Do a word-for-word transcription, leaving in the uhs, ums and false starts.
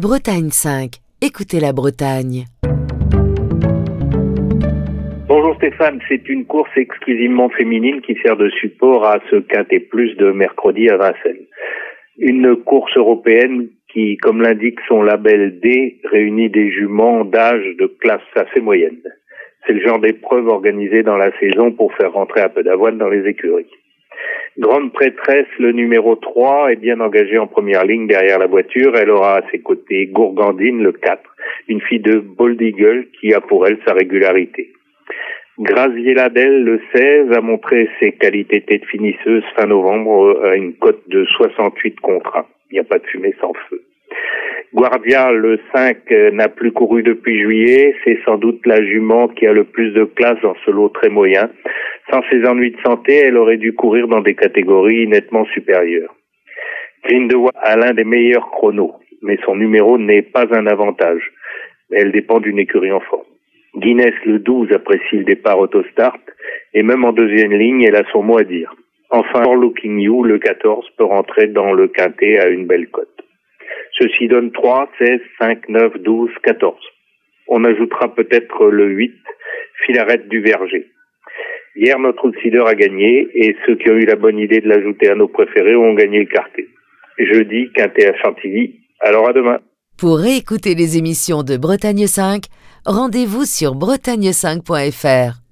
Bretagne cinq. Écoutez la Bretagne. Bonjour Stéphane, c'est une course exclusivement féminine qui sert de support à ce Quintet Plus de mercredi à Vincennes. Une course européenne qui, comme l'indique son label D, réunit des juments d'âge de classe assez moyenne. C'est le genre d'épreuve organisée dans la saison pour faire rentrer un peu d'avoine dans les écuries. Grande prêtresse, le numéro trois est bien engagée en première ligne derrière la voiture. Elle aura à ses côtés Gourgandine, le quatre, une fille de Bold Eagle qui a pour elle sa régularité. Graziella Del, le seize, a montré ses qualités tête finisseuse fin novembre à une cote de soixante-huit contre un. Il n'y a pas de fumée sans feu. Guardia, le cinq, n'a plus couru depuis juillet. C'est sans doute la jument qui a le plus de classe dans ce lot très moyen. Sans ses ennuis de santé, elle aurait dû courir dans des catégories nettement supérieures. Grindelwald a l'un des meilleurs chronos, mais son numéro n'est pas un avantage. Elle dépend d'une écurie en forme. Guinness, le douze, apprécie le départ autostart, et même en deuxième ligne, elle a son mot à dire. Enfin, Looking You, le quatorze, peut rentrer dans le quintet à une belle cote. Ceci donne trois, seize, cinq, neuf, douze, quatorze. On ajoutera peut-être le huit, Filarette du Verger. Hier, notre outsider a gagné, et ceux qui ont eu la bonne idée de l'ajouter à nos préférés ont gagné le quartet. Jeudi, quintet à Chantilly. Alors à demain. Pour réécouter les émissions de Bretagne cinq, rendez-vous sur bretagne cinq point f r.